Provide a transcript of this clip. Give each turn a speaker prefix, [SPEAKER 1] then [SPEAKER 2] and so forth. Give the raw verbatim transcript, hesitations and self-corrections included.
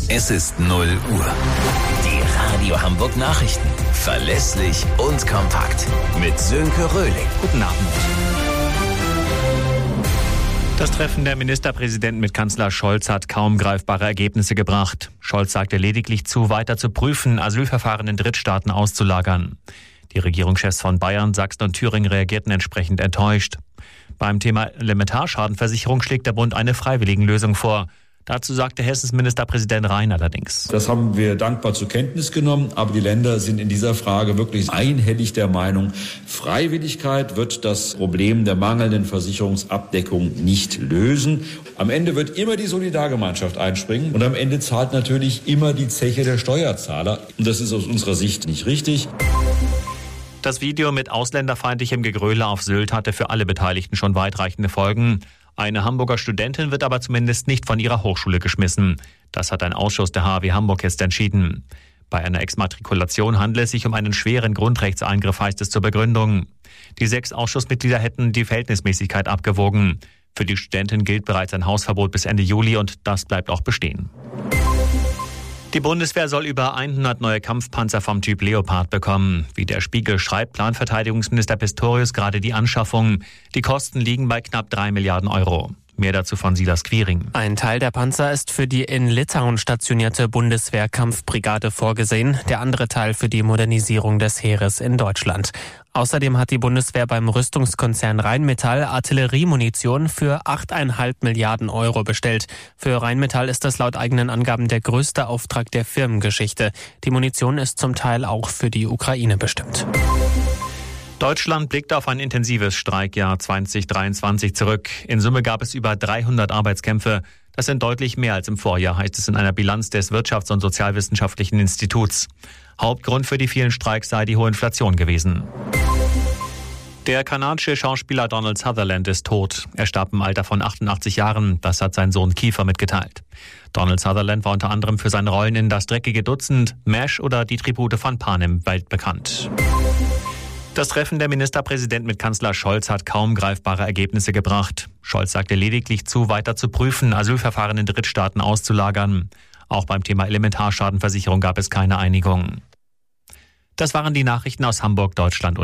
[SPEAKER 1] Es ist null Uhr. Die Radio Hamburg Nachrichten. Verlässlich und kompakt. Mit Sönke Röhling.
[SPEAKER 2] Guten Abend. Das Treffen der Ministerpräsidenten mit Kanzler Scholz hat kaum greifbare Ergebnisse gebracht. Scholz sagte lediglich zu, weiter zu prüfen, Asylverfahren in Drittstaaten auszulagern. Die Regierungschefs von Bayern, Sachsen und Thüringen reagierten entsprechend enttäuscht. Beim Thema Elementarschadenversicherung schlägt der Bund eine Freiwilligenlösung vor. Dazu sagte Hessens Ministerpräsident Rhein allerdings.
[SPEAKER 3] Das haben wir dankbar zur Kenntnis genommen, aber die Länder sind in dieser Frage wirklich einhellig der Meinung, Freiwilligkeit wird das Problem der mangelnden Versicherungsabdeckung nicht lösen. Am Ende wird immer die Solidargemeinschaft einspringen und am Ende zahlt natürlich immer die Zeche der Steuerzahler. Und das ist aus unserer Sicht nicht richtig.
[SPEAKER 2] Das Video mit ausländerfeindlichem Gegröle auf Sylt hatte für alle Beteiligten schon weitreichende Folgen. Eine Hamburger Studentin wird aber zumindest nicht von ihrer Hochschule geschmissen. Das hat ein Ausschuss der H A W Hamburg jetzt entschieden. Bei einer Exmatrikulation handle es sich um einen schweren Grundrechtseingriff, heißt es zur Begründung. Die sechs Ausschussmitglieder hätten die Verhältnismäßigkeit abgewogen. Für die Studentin gilt bereits ein Hausverbot bis Ende Juli und das bleibt auch bestehen. Die Bundeswehr soll über hundert neue Kampfpanzer vom Typ Leopard bekommen. Wie der Spiegel schreibt, plant Verteidigungsminister Pistorius gerade die Anschaffung. Die Kosten liegen bei knapp drei Milliarden Euro. Mehr dazu von Silas Quiring.
[SPEAKER 4] Ein Teil der Panzer ist für die in Litauen stationierte Bundeswehr-Kampfbrigade vorgesehen, der andere Teil für die Modernisierung des Heeres in Deutschland. Außerdem hat die Bundeswehr beim Rüstungskonzern Rheinmetall Artilleriemunition für acht Komma fünf Milliarden Euro bestellt. Für Rheinmetall ist das laut eigenen Angaben der größte Auftrag der Firmengeschichte. Die Munition ist zum Teil auch für die Ukraine bestimmt.
[SPEAKER 2] Deutschland blickt auf ein intensives Streikjahr zwanzig dreiundzwanzig zurück. In Summe gab es über dreihundert Arbeitskämpfe. Das sind deutlich mehr als im Vorjahr, heißt es in einer Bilanz des Wirtschafts- und Sozialwissenschaftlichen Instituts. Hauptgrund für die vielen Streiks sei die hohe Inflation gewesen. Der kanadische Schauspieler Donald Sutherland ist tot. Er starb im Alter von achtundachtzig Jahren. Das hat sein Sohn Kiefer mitgeteilt. Donald Sutherland war unter anderem für seine Rollen in Das dreckige Dutzend, MASH oder Die Tribute von Panem weltbekannt. Das Treffen der Ministerpräsidenten mit Kanzler Scholz hat kaum greifbare Ergebnisse gebracht. Scholz sagte lediglich zu, weiter zu prüfen, Asylverfahren in Drittstaaten auszulagern. Auch beim Thema Elementarschadenversicherung gab es keine Einigung. Das waren die Nachrichten aus Hamburg, Deutschland und